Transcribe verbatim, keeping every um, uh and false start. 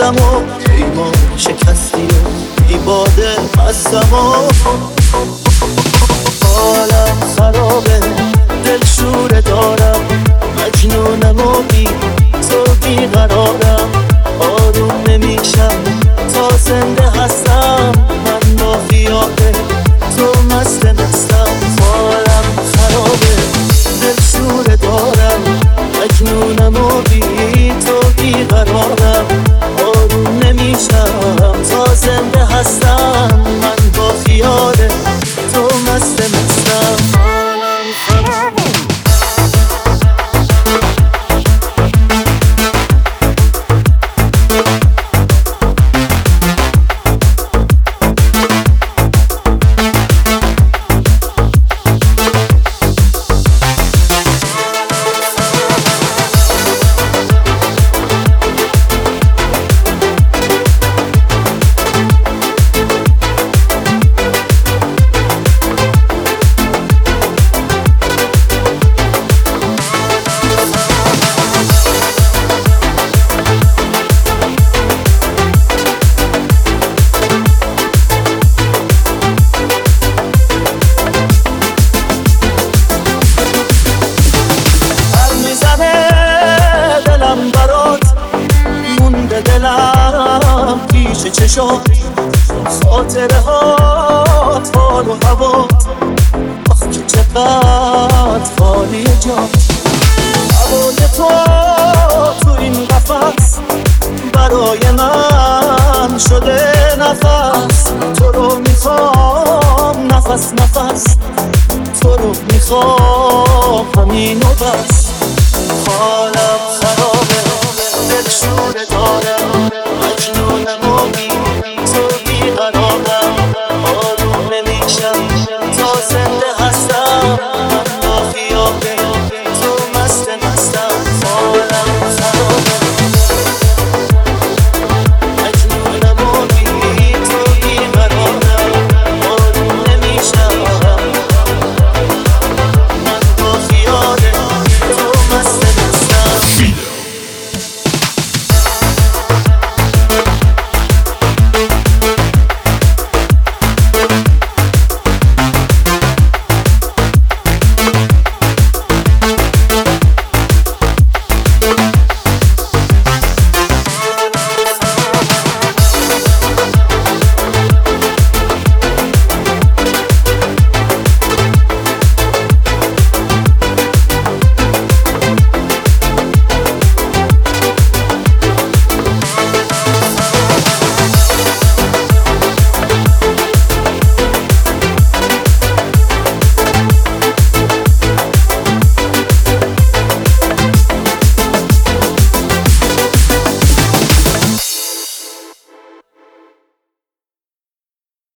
رفتم و پیمان شکستی و بی باده هستم و حالم خرابه، دل شوره دارم، مجنونم و بی تو بی قرارم. آروم نمیشم تا زنده هستم، من با خیاله تو مست مستم. حالم خرابه، دل شوره دارم، مجنونم و بی تو بی قرارم. آروم نمیشم تا زنده هستم، من با خیاله تو مست مستم. حالم خرابه. دلم پیش چشات خاطره هات، حال و هوات، آخ که چقدر خالی جات. هوای تو تو این قفس برای من شده نفس. تو رو میخوام نفس نفس، تو رو میخوام همین و بس. حالم خرابه، دل شوره دارم،